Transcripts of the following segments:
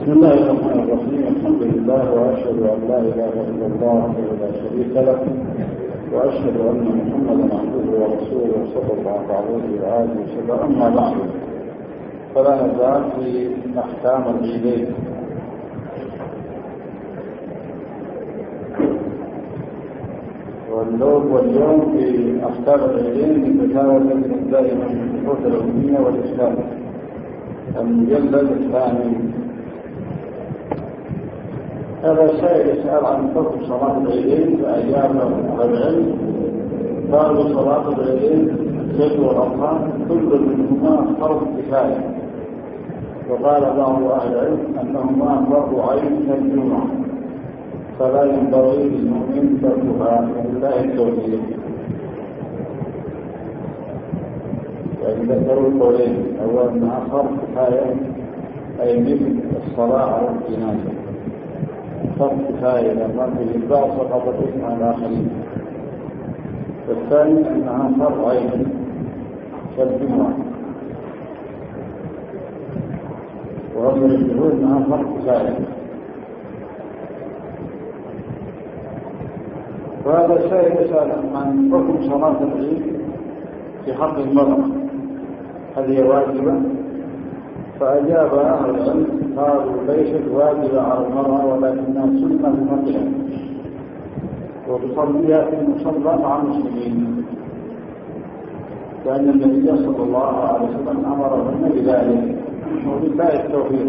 بسم الله الرحمن الرحيم. الحمد لله وأشهد أن لا إله إلا الله وحده لا شريك له وأشهد أن محمدا عبده ورسوله صلى الله عليه وآله وسلم. أما بعد، فلا نزال في أحكام العيدين. واليوم في أحكام العيدين نتناول دائما البحوث العلمية والإسلام، المجلد الثاني. هذا سائل يسأل عن حكم صلاة العيدين، فأجاب العلم قالوا صلاة العيدين العيد والأضحى كل منهما فرض كفاية، وقال بعض أهل العلم أنهما فرض عين كالجمعة، فلا ينبغي للمؤمن تركها، ولله التوفيق. يعني ذكروا القولين، أولا أنها فرض كفاية أي مثل الصلاة على الجنازة، فرض كفاية لما فيه البعض سقط الإثم على الآخرين. والثاني أنها فرض عين كالجمعة، وهم يرجحون أنها فرض كفاية. وهذا الشيء يسأل عن حكم صلاة العيد في حق المرأة، هل هي واجبة؟ فأجاب أهل العلم قالوا ليست واجبة على المرأة، ولكنها سنة للمرأة، وتصليها في المصلى مع المسلمين، لأن النبي صلى الله عليه وسلم أمرهن بذلك، وبالله التوفيق.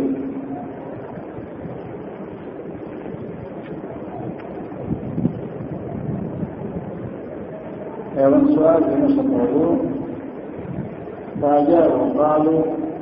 أيضا سؤال في نفس الموضوع، فأجابوا قالوا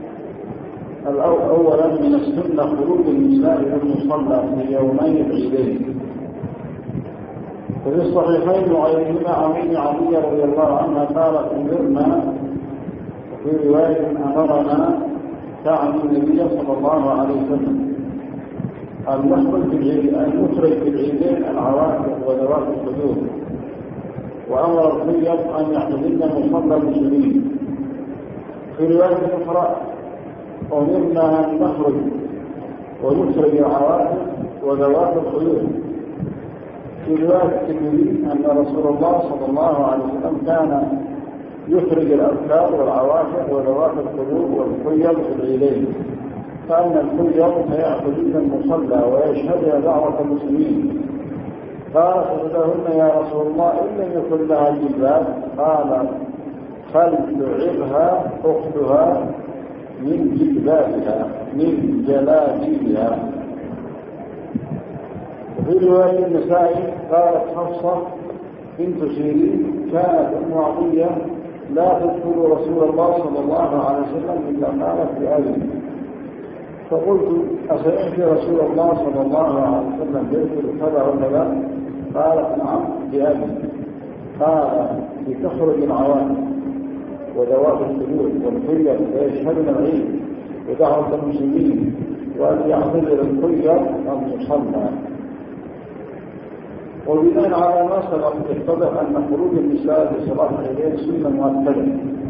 أولا من السنة خروج النساء إلى المصلى في يومي العيدين، وفي الصحيحين وغيرهما عن ابن عطية رضي الله عنها قالت أمرنا، وفي رواية أمرنا تعني النبي صلى الله عليه وسلم أن نخرج في العيدين العواتق وذوات الخدود، وأمر الخير أن يحتضن مصلى المسلمين. في رواية أخرى أمرنا أن نخرج ونخرج العواتق وذوات الخيول. في رواية الترمذي أن رسول الله صلى الله عليه وسلم كان يخرج الأبكار والعواتق وذوات الخيول والخيل في العيدين، فأن الخيل سيأخذون المصلى ويشهدها دعوة المسلمين. قالت لهن يا رسول الله إن لم يكن لها جلباب، قال فلتعرها أختها من جلبابها من جلابيبها. وفي رواية النسائي قالت حفصة بنت سيرين كانت أم عطية لا تدخل رسول الله صلى الله عليه وسلم إلا قالت بأبي، فقلت أسألت رسول الله صلى الله عليه وسلم يدخل كذا وكذا؟ قالت نعم بأبي. قال لتخرج العواتق وذوات الخدود والخيل فيشهدن العيد ودعوة المسلمين، وأن يعتذر الخيل المصلى. وبناء على ما سبق يتضح أن خروج النساء في صلاة العيدين سنة مؤكدة،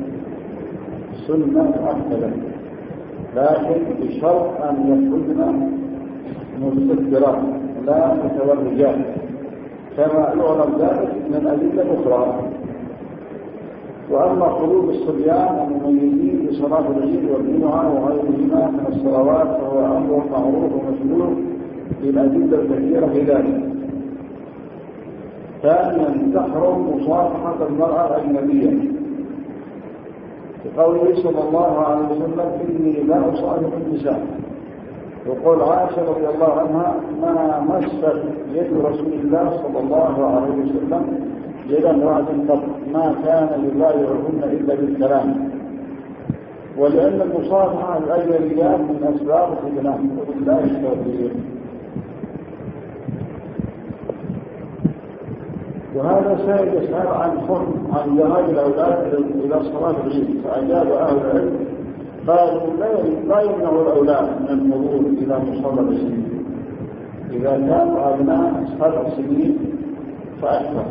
لكن بشرط أن يخرجن مستترات لا متورجات، كما يعلم ذلك من أدلة أخرى. وأما خروج الصبيان المميزين لصلاة العيد والجمعة وغيرهما من الصلوات فهو أمر معروف ومشروع بالأدلة الكثيرة في ذلك. ثانيا تحرم مصافحة المرأة الأجنبية، بقوله صلى الله عليه وسلم إني لا أصافح النساء. وقول عائشة رضي الله عنها ما مست يد رسول الله صلى الله عليه وسلم يدا واحدا قط، ما كان يبايعهن إلا بالكلام. ولأن المصافحة الأجنبيات من أسباب الفتنة، وبالله التوفيق. وهذا سائل يسأل عن حكم عن ذهاب الأولاد إلى صلاة العيد، فأجاب أهل العلم قالوا لا يمنع الأولاد من الحضور إلى مصلى العيد إذا كانوا أبناء 7 سنين فأكثر،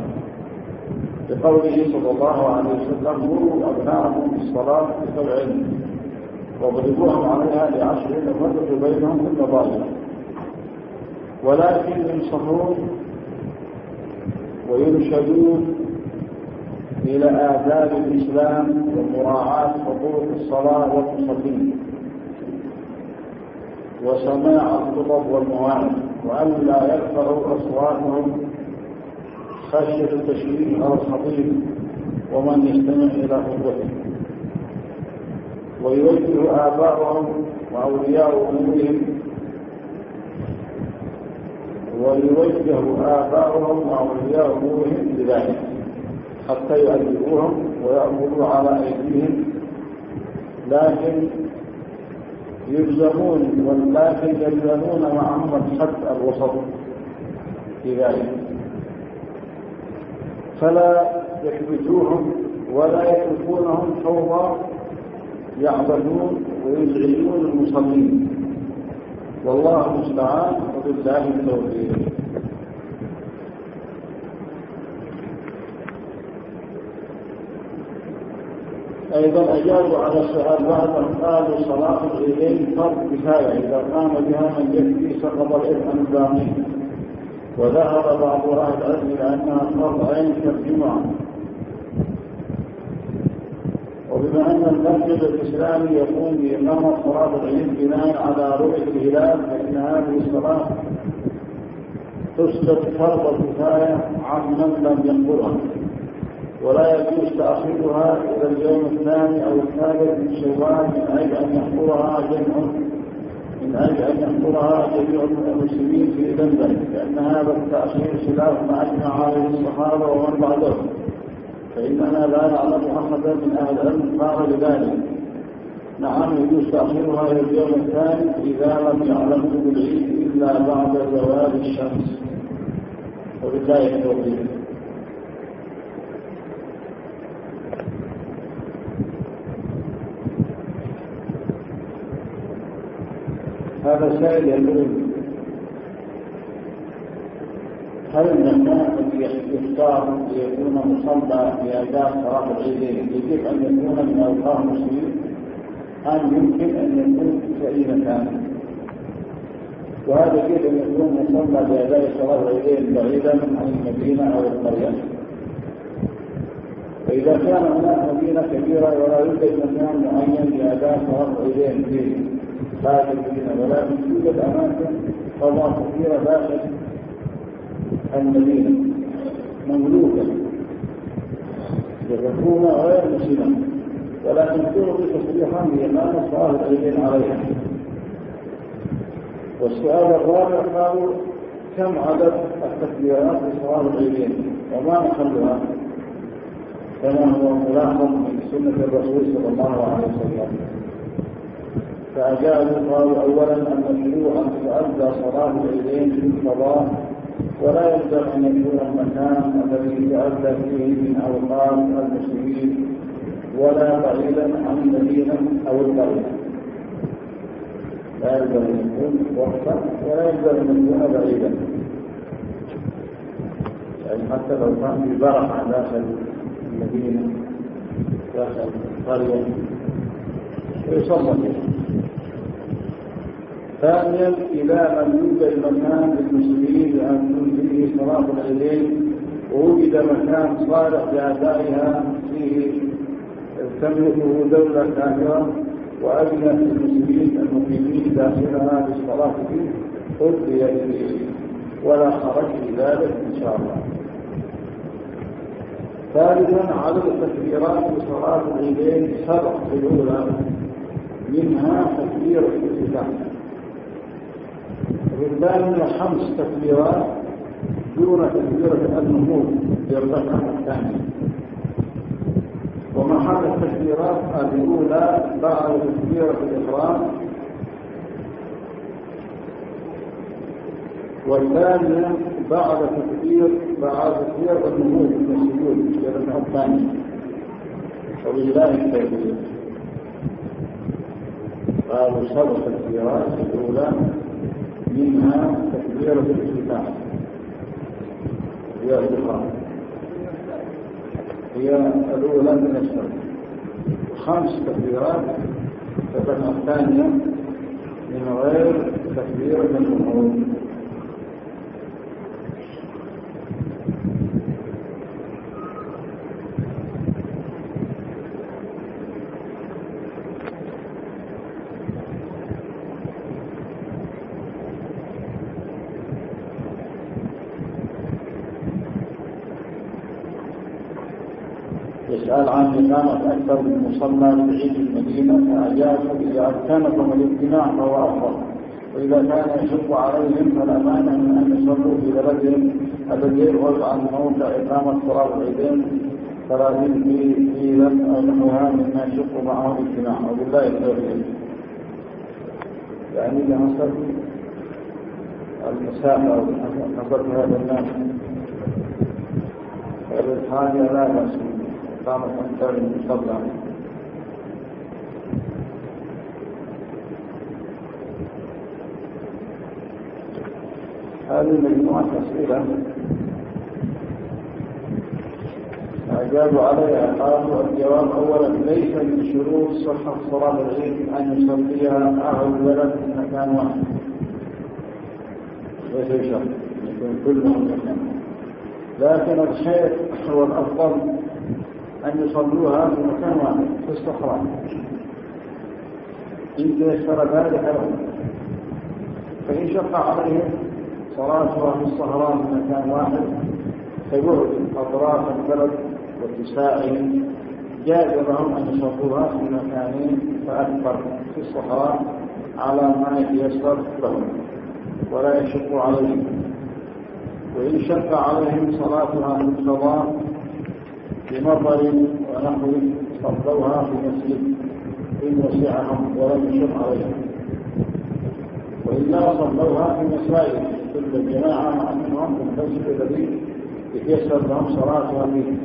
بقوله صلى الله عليه وسلم مروا أبناءهم بالصلاة ب7. واضربوهم عليها ل10 وفرقوا بينهم في المضاجع، ولكن ينصحون ويرشدون إلى آداب الإسلام ومراعاة حقوق الصلاة والمصلين وسماع الخطب والمواعظ، وألا يرفعوا أصواتهم خشية التشويش على الخطيب ومن يستمع إلى خطبته، ويوجه آباءهم وأولياء أمورهم بذلك حتى يؤدبوهم ويأخذوا على أيديهم، لكن يلزمون معهم الحد الوسط في ذلك، فلا يكبتوهم ولا يتركونهم فوضى يعبدون ويزعجون المصلين، والله المستعان وبالله التوفيق. أيضا أجابوا على السؤال بعضهم قالوا صلاة العيدين فرض كفاية، إذا قام بها من يكفي سقط الإثم عن الباقين، وذهب بعض أهل العلم إلى أنها فرض عين كالجمعة. وبما أن المسجد الإسلامي يقوم بإقامة صلاة العيد بناء على رؤية الهلال، فإن هذه الصلاة تسقط فرض كفاية عمن لم يحضرها، ولا يجوز تأخيرها إلى اليوم الثاني أو الثالث من شوال من أجل أن يحضرها جميع المسلمين في ذنبه، لأن هذا التأخير خلاف ما أجمع عليه الصحابة ومن بعدهم، فإننا لا نعلم أحدا من أهل العلم قال بذلك. نعم يجوز تأخيرها إلى اليوم الثاني إذا لم يعلموا بالعيد إلا بعد زوال الشمس، وبالله التوفيق. هذا سائل يقول: هل المكان الذي يختار ليكون مصلى في أداء صلاة العيدين يجب أن يكون من أوقاف المسلمين أم يمكن أن يكون في أي مكان؟ وهذا يجب أن يكون مصلى بأداء صلاة العيدين بعيدا عن المدينة أو القرية. فإذا كان هناك مدينة كبيرة ولا يوجد مكان معين لأداء صلاة العيدين فيه لا المدينة، ولكن توجد أماكن صلاة كثيرة داخل المدينة مملوكة يكون غير مسلمة، ولكن تعطي تصريحا بإقامة صلاة العيدين عليها. والسؤال الرابع قالوا: كم عدد التكبيرات لصلاة العيدين وما محلها كما هو ملاحظ من سنة الرسول صلى الله عليه وسلم؟ فأجابوا قالوا: أولا أن المشروع أن تؤدى صلاة العيدين في الفضاء، ولا يلزم أن يكون المكان الذي تؤدى فيه من أوقات المسلمين ولا بعيدا عن المدينة أو القرية، لا يلزم أن يكون وقتا ولا يلزم أن يكون بعيدا، يعني حتى لو كان في برحة داخل المدينة داخل القرية ويصلى فيها. ثانيا إذا لم يوجد مكان للمسلمين لأن تكون فيه صلاة العيدين ووجد مكان صالح لأدائها فيه تملكه دولة كاملة وأذنت المسلمين المقيمين داخلها بالصلاة فيه أدي إليه ولا حرج في ذلك إن شاء الله. ثالثا عدد التكبيرات لصلاة العيدين 7 في الأولى، منها تكبيرة الافتتاح، وبالتالي 5 تكبيرات دون تكبيرة النهوض في الركعة الثانية، ومحل التكبيرات الأولى بعد تكبيرة الإحرام، والثانية بعد تكبير النهوض من السجود في الركعة الثانية، وبالله التوفيق. قالوا 7 تكبيرات الأولى منها تكبيرة الافتتاح هي الإحرام، هي الأولى من السنة، 5 تكبيرات الركعة الثانية من غير تكبيرة الجمهور. يسأل عن إقامة أكثر من مصلى في عيد المدينة، فأجابوا إذا أمكنكم الاجتماع فهو أفضل، وإذا كان يشق عليهم فلا مانع من أن يصلوا في بلدهم الذي يبعد عن موقع إقامة صلاة العيدين 30 كيلا أو نحوها مما يشق معه الاجتماع، وبالله التوفيق. يعني إذا حصل المساحة أو حصلت هذا الناس فالحاجة لا بأس إقامة أكثر من مصلى. هذه مجموعة أسئلة أجابوا عليها. قالوا الجواب أولا ليس من شروط صحة صلاة العيد أن يصليها أهل البلد في مكان واحد، ليس شرط يكون كلهم مكان، لكن الخير والأفضل أن يصلوها في مكان واحد في الصحراء إن تيسر ذلك لهم. فإن شق عليهم صلاتها في الصحراء في مكان واحد فبعد أطراف البلد واتساعهم جاز لهم أن يصلوها في مكانين فأكثر في الصحراء على ما يتيسر لهم ولا يشق عليهم. وإن شق عليهم صلاتها في الفضاء بمطر ونحوه صلوها في مسجد إن وسعهم ولم يشق عليهم، وإلا صلوها في مساجد كل الجماعة مع أنهم في المسجد الذي يتيسر لهم صلاتها فيه.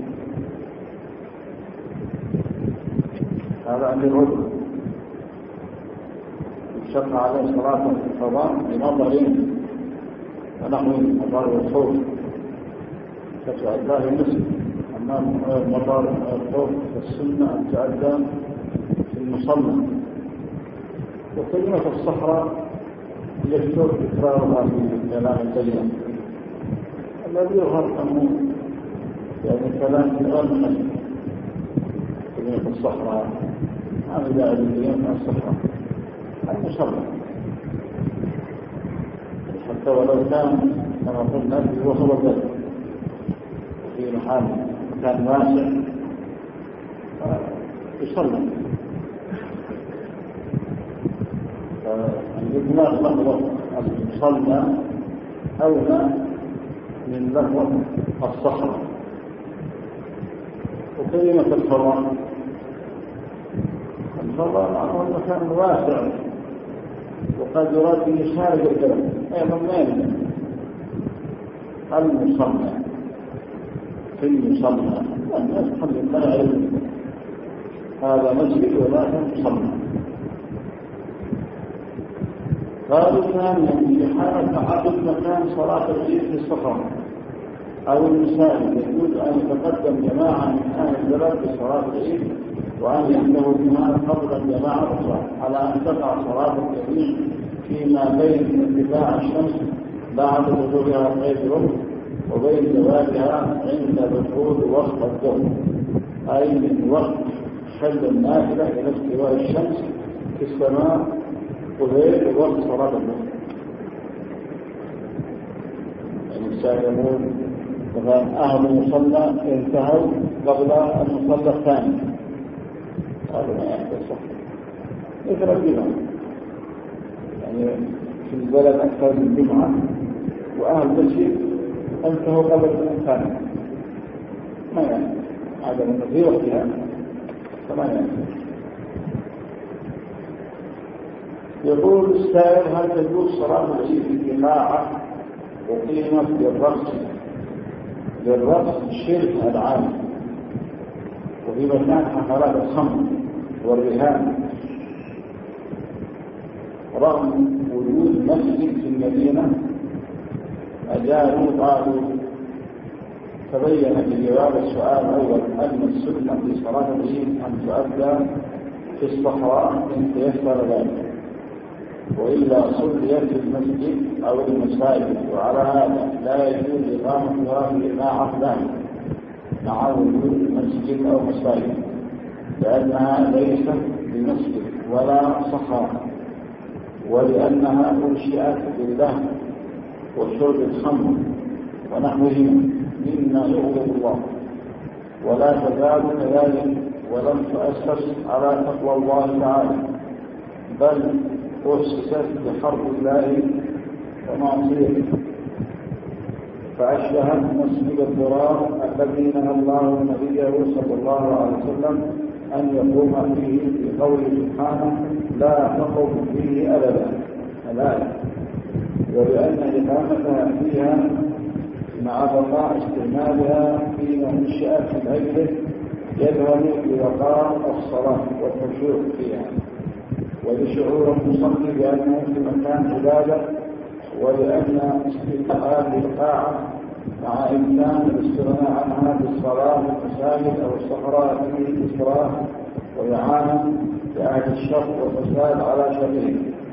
هذا عند الرجل شق عليه صلاة في الفضاء بمطر ونحوه مطر والخوف فتؤدى في المسجد. أما المطر والخوف فالسنة أن تؤدى في المصلى. وكلمة الصحراء يكثر تكرارها في كلام الكلمة الذي يظهر أنه يعني كلام غلط. كلمة الصحراء هذا داعي لكلمة الصحراء المصلى، حتى ولو كان كما قلنا في وسط البلد في محل مكان واسع يصلى. فالإدماغ لفظة المصلى أولى من لفظة الصحراء. وكلمة الفضاء معناه المكان واسع وقد يراد به خارج البلد أيضا مانع. المصلى في المصلى الناس الحمد لله يعلم هذا مسجد ولكن مصلى. قالوا ثانيا في حالة تعدد مكان صلاة العيد في الصحراء أو المساجد يجوز أن يتقدم جماعة من أهل البلد بصلاة العيد وأن يحضروا بها قبل الجماعة الأخرى على أن تقع صلاة الجميع فيما بين ارتفاع الشمس بعد ظهورها قيد رمح وبين زوالها عند دخول وقت الظهر، أي من وقت حل النافلة إلى استواء الشمس في السماء وغير وقت صلاة الظهر. يعني السائلون مثلا أهل المصلى انتهوا قبل المصلى الثاني، هذا ما يحدث صح مثل الجمعة. يعني في البلد أكثر من جمعة وأهل المسجد انتهوا قبل الثاني، ما يعني هذا من في وقتها فما يعني. يقول السائل هل تجوز صلاة العيد في جماعة وقيمت للرقص شرك العام وفي مكان حفلات الخمر والرهان رغم وجود مسجد في المدينة؟ أجابوا قالوا تبين في جواب السؤال الأول أن السنة في صلاة العيد أن تؤدى في الصحراء إن تيسر ذلك، وإلا صلي في المسجد أو المساجد. وعلى هذا لا يجوز إقامتها في إماعة ذلك مع وجود المسجد أو مساجد، لأنها ليست بمسجد ولا صحراء، ولأنها أنشئت لله وشرب الخمر ونحوهما مما يغضب الله، ولا تزال كذلك، ولم تؤسس على تقوى الله تعالى، بل أسست بحرب الله ومعصيته، فأشبهت مسجد الضرار الذي نهى الله نبيه صلى الله عليه وسلم أن يقوم فيه بقوله سبحانه لا تقم فيه أبدا الآية، ولأن إقامتها فيها مع بقاء استعمالها فيما انشأت من أجله يذهب بوقار الصلاة والخشوع فيها، ولشعور المصلي بأنه في مكان عبادة، ولأن استيقاظ هذه القاعة مع إمكان الاستغناء عنها بالصلاة والمساجد أو الصحراء فيه إسراف وإعانة لأهل الشر والفساد على شرهم.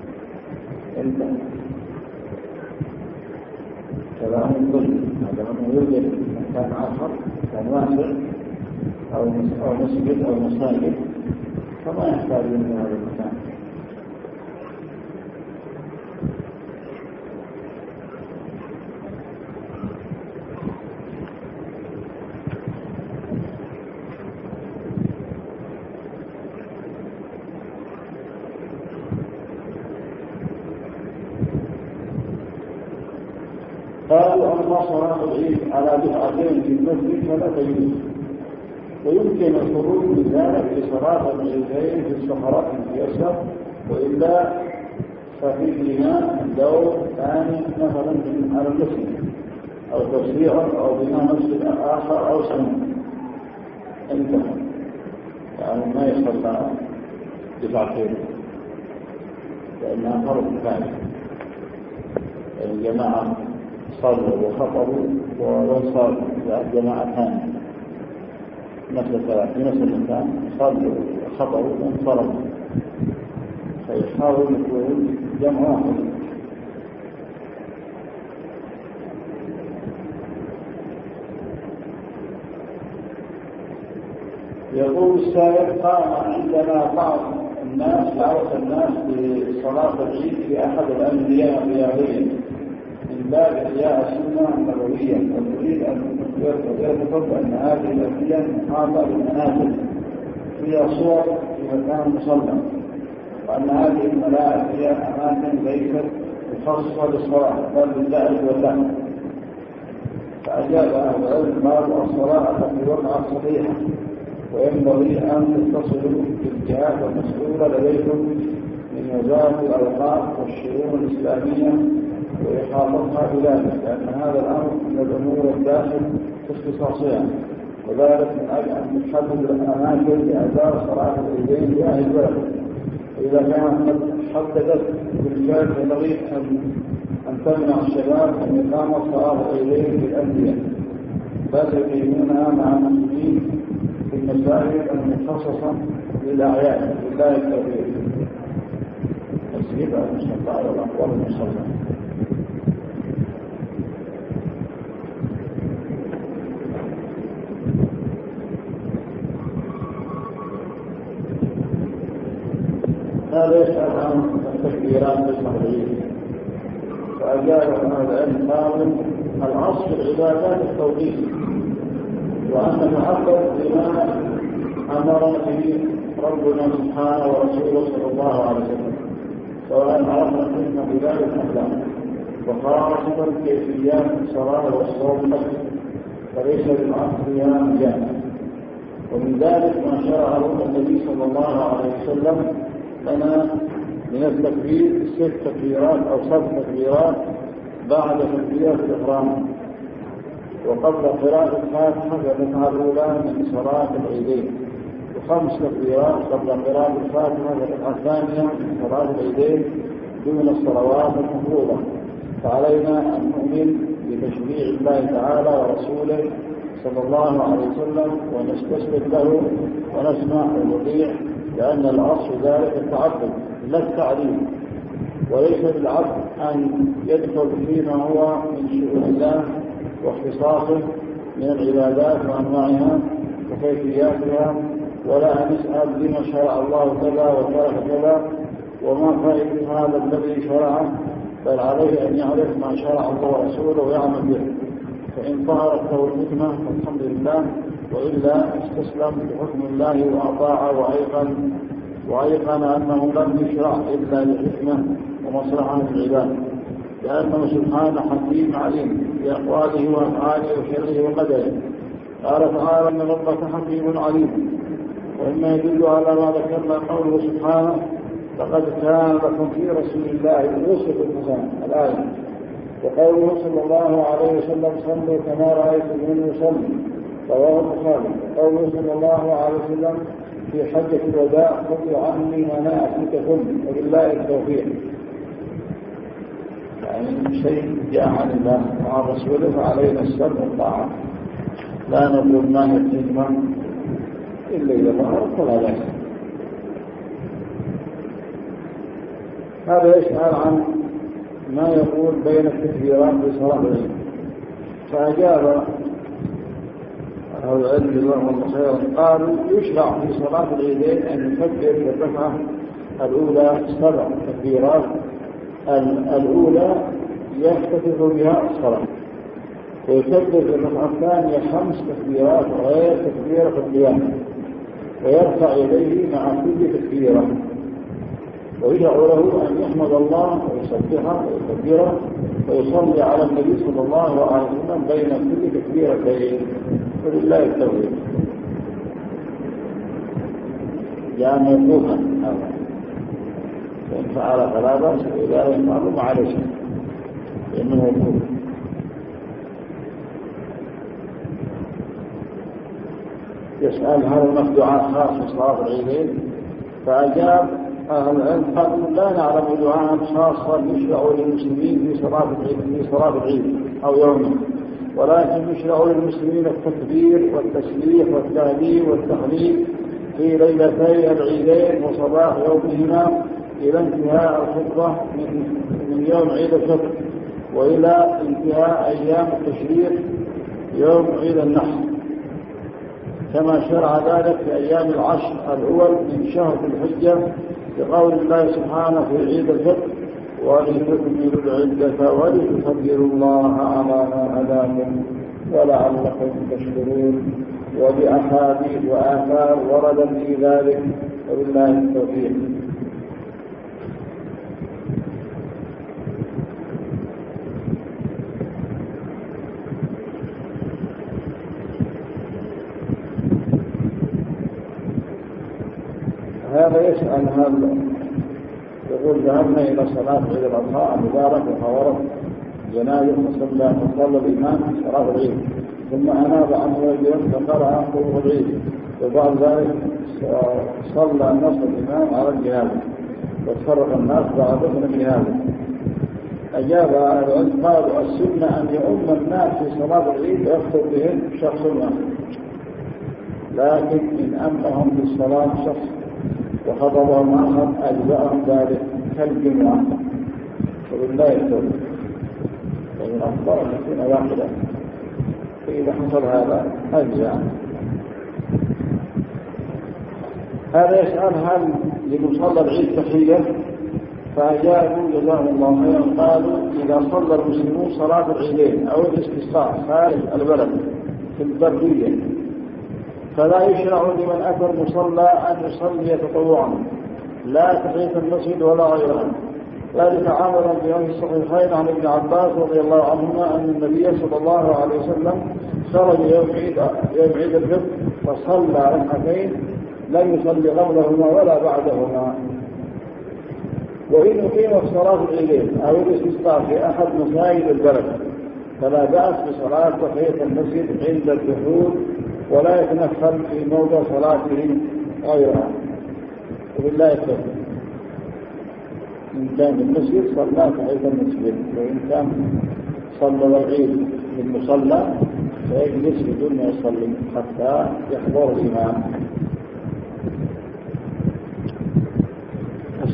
كلام الظلم هذا من يوجد مكان آخر كان واسع أو مسجد أو مساجد فما يحتاج إلى هذا المكان. قالوا أما صلاة العيد على دفعتين في المسجد فلا تجوز، ويمكن الخروج من ذلك لصلاة العيدين في الصحراء المتيسر، وإلا ففيهما دور ثاني مثلا على المسجد أو تسريعا أو بناء مسجد آخر أو سنة انتهى، يعني ما يصلى دفعتين لأنها فرض كفاية. الجماعة صلوا وخطبوا وانصروا جماعة ثانية في نفس المكان صلوا وخطبوا وانصروا، فيحاول يكون جمع واحد. يقول السائل قام عندنا بعض الناس دعوة الناس بصلاة العيد في أحد الأندية الرياضية من باب إحياء السنة النبوية، ونريد أن يثبت أن هذه الأندية محاطة بالمنازل فيها صور في مكان مصلى، وأن هذه الملاعب هي أماكن ليست مخصصة للصلاة بل للعب واللهو. فأجاب أهل العلم قالوا الصلاة في وقعة صحيحة، وينبغي أن تتصلوا بالجهات المسؤولة لديكم من وزارة الأوقاف والشؤون الإسلامية وإحاطتها بذلك، لأن هذا الأمر من الأمور الداخل في اختصاصها، وذلك من أجل أن تحدد الأماكن لأداء صلاة العيدين لأهل البلد. وإذا كانت حددت بالفعل ينبغي أن تمنع الشباب من إقامة صلاة العيدين في الأندية، بل يقيمونها مع المسلمين في المساجد المخصصة للأعياد. لله التوفيق. مسجد المصلى على الأقوال المصلى. هذا يسأل عن التكبيرات في العيد، فأجاب هذا العلم قالوا الأصل العبادات التوحيد، وأن نعبد بما أمر به ربنا سبحانه ورسوله صلى الله عليه وسلم، سواء عرفنا الحكمة بذلك أم لا، وخاصة كيفيات الصلاة والصوم فليس للعصر مجانا. ومن ذلك ما شرعه النبي صلى الله عليه وسلم لنا من التكبير 6 تكبيرات أو 7 تكبيرات بعد تكبيرة الإحرام، وقبل قراءة الفاتحة الركعة الأولى من صلاة العيدين، و5 تكبيرات قبل قراءة الفاتحة الركعة الثانية من صلاة العيدين دون الصلوات المفروضة. فعلينا أن نؤمن بتشريع الله تعالى ورسوله صلى الله عليه وسلم، ونستسلم له ونسمع ونطيع لأن الأصل ذلك التعبد لا التعليم، وليس للعبد أن يدخل فيما هو من شؤون الله واختصاصه من العبادات وأنواعها وكيفياتها، ولا أن يسأل بما شرع الله كذا وترك كذا وما فائدة هذا الذي شرعه، بل عليه أن يعرف ما شرع الله ورسوله ويعمل به. فإن ظهرت له الحكمة فالحمد لله، وإلا استسلم بحكم الله وأطاع وأيقن أنه لم يشرع إلا لحكمة ومصلحة العباد، لأنه سبحانه حكيم عليم في أقواله وأفعاله وشرعه وقدره. قال تعالى إن ربك حكيم عليم. وإما يدل على ما ذكرنا قوله سبحانه لقد كان لكم في رسول الله أسوة حسنة الآية، وقوله صلى الله عليه وسلم صلوا كما رأيتموني أصلي رواه البخاري، وقوله صلى الله عليه وسلم في حجة الوداع خذوا عني مناسككم وبالله التوفيق. يعني شيء جاء عن الله وعن رسوله فعلينا السمع والطاعة، لا نقول ما هي الحكمة إلا إذا ظهرت فلا بأس. هذا يسأل عن ما يقول بين التكبيرات في صلاة العيد، فأجاب أهل العلم جزاهم الله خيرا قالوا يشرع في صلاة العيدين أن يكبر في الركعة الأولى 7 تكبيرات، الأولى يختتف بها الصلاة، ويكبر في الركعة الثانية 5 تكبيرات غير تكبيرة القيام، ويرفع يديه مع كل تكبيرة، ويدعو له أن يحمد الله ويسبحه ويكبره ويصلي على النبي صلى الله عليه وسلم بين كل تكبيرتين، ولله التوفيق. جاء موقوفا هذا، فإن فعل فلا بأس، وإذا لم يفعل معلش لأنه موقوف. يسأل هل هناك دعاء خاص في صلاة العيدين؟ فأجاب أهل العلم قالوا لا نعلم دعاء خاصا يشرع للمسلمين في صلاة العيد أو يومه، ولكن يشرع للمسلمين التكبير والتسبيح والتهليل والتهليل في ليلتي العيدين وصباح يومهما إلى انتهاء الخطبة من يوم عيد الفطر وإلى انتهاء أيام التشريق يوم عيد النحر، كما شرع ذلك في أيام العشر الأول من شهر الحجة بقول الله سبحانه في عيد الفطر ولتكملوا العدة ولتكبروا الله على ما هداكم ولعلكم تشكرون، وبأحاديث وآثار ورد في ذلك، وبالله التوفيق. هذا يسأل هذا يقول ذهبنا إلى صلاة عيد الأضحى المبارك وحضرت جنازة فصلى الإمام صلاة العيد، ثم أناب عنه رجل فقرأ خطبة العيد، وبعد ذلك صلى نصف الإمام على الجنازة وتفرق الناس بعضهم بهذا. أجاب العلم قالوا السنة أن يؤم الناس في صلاة العيد ويخطب بهم شخص واحد، لكن إن أمهم في الصلاة شخص وخطبهم آخر أجزأهم ذلك كالجمعة، وبالله التوفيق. ومن الأفضل أن يكون واحدا، فإذا حصل هذا أجزاء. هذا يسأل هل لمصلى العيد تحية؟ فأجابوا جزاهم الله خيرا قالوا إذا صلى المسلمون صلاة العيدين أو الاستسقاء خارج البلد في البرية فلا يشرع لمن أتى المصلى أن يصلي تطوعا لا تحية المسجد ولا غيرها، ذلك عملا بأن الصحيحين عن ابن عباس رضي الله عنهما أن النبي صلى الله عليه وسلم خرج يوم عيد الفطر فصلى ركعتين لم يصلي قبلهما ولا بعدهما. وإن أقيمت صلاة العيدين أو الاستسقاء في أحد مساجد البلد فلا بأس بصلاة تحية المسجد عند الدخول، ولا يتنفل في موضع صلاته غيرها، وبالله التوفيق. إن كان المسجد صلى تحية المسجد، وإن كان صلى العيد في المصلى فيجلس بدون ما يصلي حتى يحضر الإمام.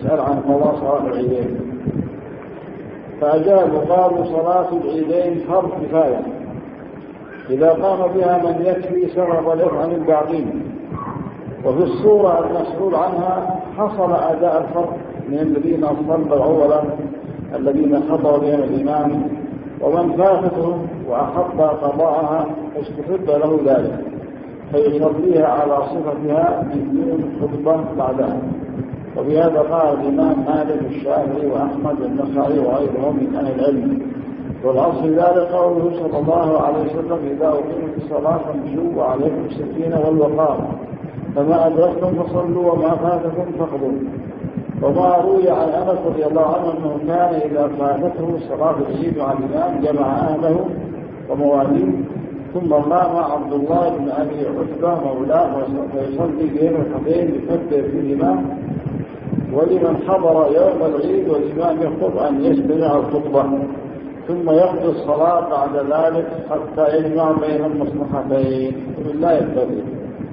يسأل عن قضاء صلاة العيدين، فأجابوا قالوا صلاة العيدين فرض كفاية، إذا قام بها من يكفي سبب الإثم عن الباقين. وفي الصورة المسؤول عنها حصل أداء الفرض من الذين صلوا أولا الذين خطأوا بهم الإمام، ومن فاتتهم وأحب قضاءها استحب له ذلك فيصليها على صفتها من دون خطبة بعدها. وبهذا قال الإمام مالك الشافعي وأحمد والنخعي وغيرهم من أهل العلم. والأصل ذلك قوله صلى الله عليه وسلم إذا أقيمت الصلاة فامشوا وعليكم السكينة والوقار، فما أدركتم فصلوا وما فاتكم فاقضوا. وما روي عن أنس رضي الله عنه أنه كان إذا فاتته صلاة العيد مع الإمام جمع أهله ومواليه، ثم قام عبد الله بن أبي عتبة مولاه فيصلي بهم ركعتين يكبر فيهما، ولمن حضر يوم العيد والإمام يخطب أن يستمع الخطبة ثم يقضي الصلاة بعد ذلك حتى يجمع بين المصلحتين. وبالله التوفيق.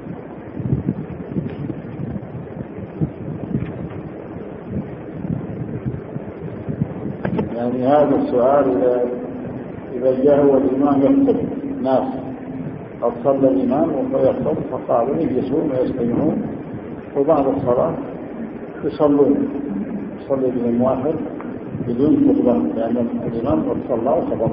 يعني هذا السؤال إذا جاء والإمام يخطب ناس قد صلى الإمام ويخطب فقالوا يجلسون ويستمعون، وبعد الصلاة يصلون، يصلي بهم واحد بدون خطبة لأن الإمام قد صلى وخطب.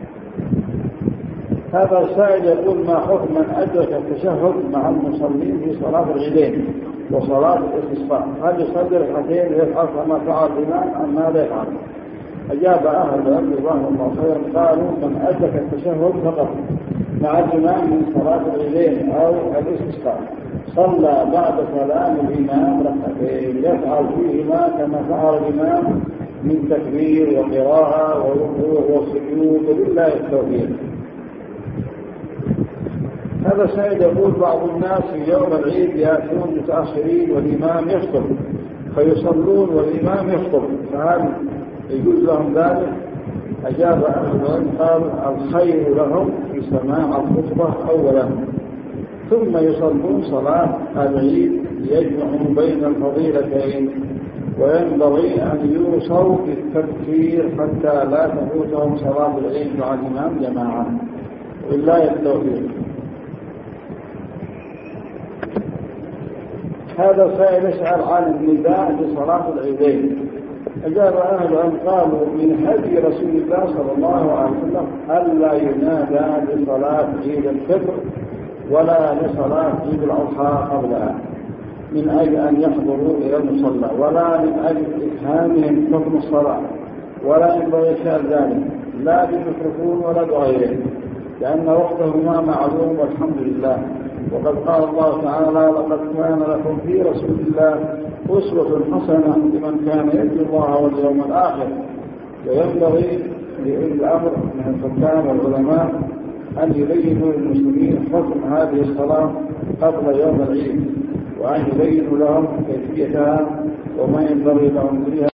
هذا السائل يقول ما حكم من أدرك التشهد مع المصلين في صلاة العيدين وصلاة الاستسقاء؟ هل يصلي ركعتين ويفعل كما فعل الإمام أم ماذا يفعل؟ أجاب أهل العلم جزاهم الله خيرا قالوا من أدرك التشهد فقط مع الإمام من صلاة العيدين أو الاستسقاء صلى بعد سلام الإمام ركعتين يفعل فيهما كما فعل الإمام من تكبير وقراءة وركوع وسجود، وبالله التوفيق. هذا سائل يقول بعض الناس في يوم العيد يأتون متأخرين والإمام يخطب فيصلون والإمام يخطب، فهل يجوز لهم ذلك؟ أجاب أهل العلم قال الخير لهم في سماع الخطبة أولا ثم يصلون صلاة العيد يجمعون بين الفضيلتين، وينبغي أن يوصوا بالتبكير حتى لا تفوتهم صلاة العيد مع الإمام جماعة. بالله التوفيق. هذا سائل يسأل عن النداء لصلاة العيدين. أجاب أهل العلم قالوا من هدي رسول الله صلى الله عليه وسلم ألا ينادى لصلاة عيد الفطر ولا لصلاة عيد الأضحى قبلها من أجل أن يحضروا إلى المصلى، ولا من أجل إفهامهم حكم الصلاة، ولا ينبغي شأن ذلك لا بميكروفون ولا بغيره، لأن وقتهما معلوم والحمد لله. وقد قال الله تعالى لقد كان لكم في رسول الله أسوة حسنة لمن كان يرجو الله واليوم الآخر. وينبغي لأولي الأمر من الحكام والعلماء أن يبينوا للمسلمين حكم هذه الصلاة قبل يوم العيد، وأن يبينوا لهم كيفيتها وما ينبغي لهم فيها.